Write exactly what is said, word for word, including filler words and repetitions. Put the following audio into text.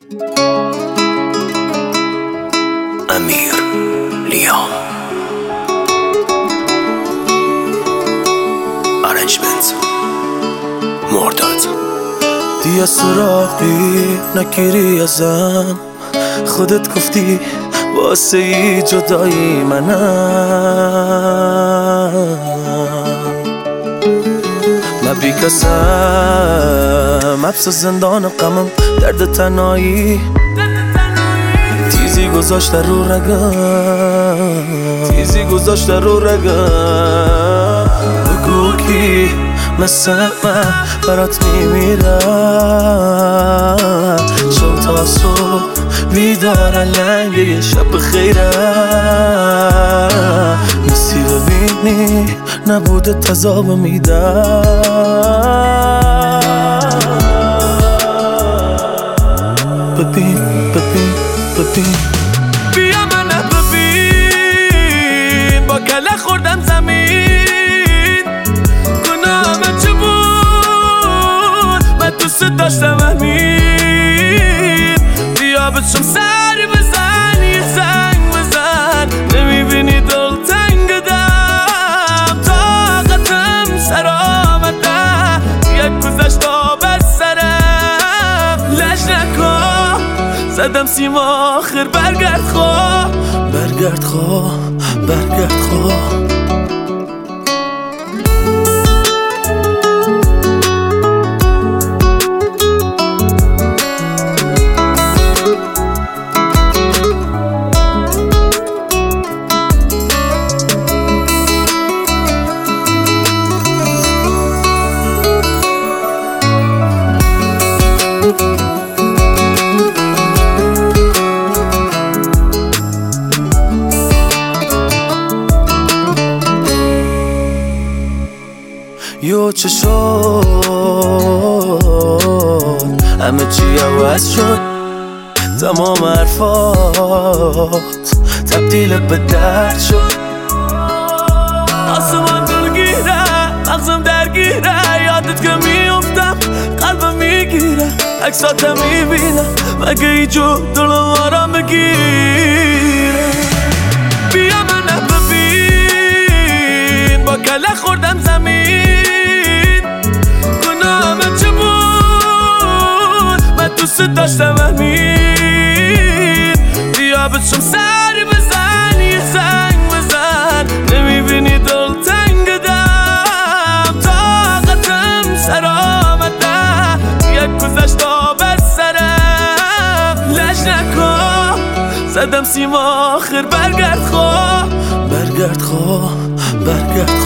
امیر لیام ارنجمنت مرداد. دیگه سراغی نگیری ازم، خودت گفتی واسه ای جدایی منم. من بی کسم حبس زندان غمم، درد تنهایی تیزی گذاشته رو رگم، تیزی گذاشته رو رگم. بگو کی مثل من برات میمیرم، شب تا صبح بیدار لنگ یه شب خیرم. نیستی ببینی نبوده تذاب میدم. ببین ببین ببین بیا منو ببین، با کله خوردم زمین. گناهم چه بود؟ من دوست داشتم همین. بیا بچم سر بزن، یه زنگ بزن. نمیبینی دل تنگ دم، طاقتم سر آمده. یک گذشتا بر سرم، لج نکن زدم سیم آخر. برگرد خواه، برگرد خواه، برگرد خواه. یو چه شد، همه چی عوض شد. تمام حرفات تبدیل به درد شد. آسمان دلگیره، مغزم درگیره. یادت که میافتم قلبم میگیره. عکساتم میبینم مگه ایجو دلم آرام بگیره. بیا منو ببین، با کله خوردم زمین. گناهم چه بود؟ من دوست داشتم همین. بیا بچم سر بزن، یه زنگ بزن. نمیبینی دل تنگ دم، طاقتم سر آمده. یک گذشتا بر سرم، لج نکن زدم سیم آخر. برگرد خواه، برگرد خواه، برگرد